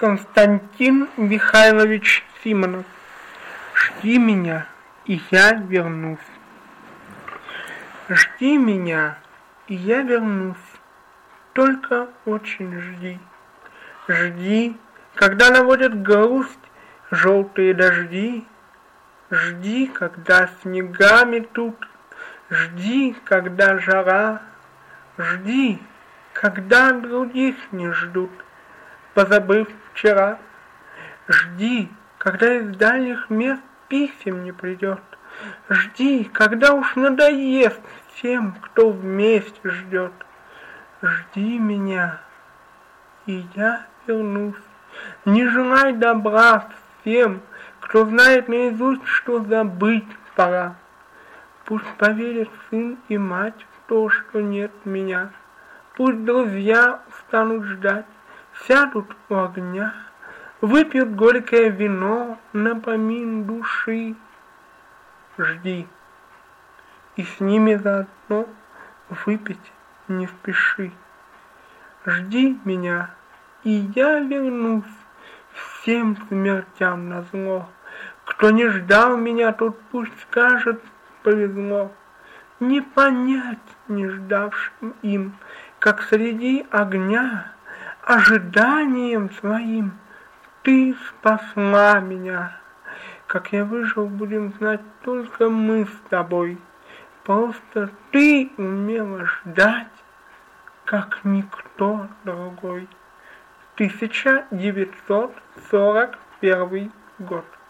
Константин Михайлович Симонов. Жди меня, и я вернусь. Жди меня, и я вернусь. Только очень жди. Жди, когда наводят грусть желтые дожди. Жди, когда снега метут. Жди, когда жара. Жди, когда других не ждут, позабыв вчера. Жди, когда из дальних мест писем не придет. Жди, когда уж надоест всем, кто вместе ждет. Жди меня, и я вернусь. Не желай добра всем, кто знает наизусть, что забыть пора. Пусть поверят сын и мать в то, что нет меня. Пусть друзья устанут ждать, сядут у огня, выпьют горькое вино напомин души. Жди, и с ними заодно выпить не спеши. Жди меня, и я вернусь всем смертям назло. Кто не ждал меня, тот пусть скажет повезло. Не понять не ждавшим им, как среди огня, ожиданием своим ты спасла меня. Как я выжил, будем знать только мы с тобой. Просто ты умела ждать, как никто другой. 1941 год.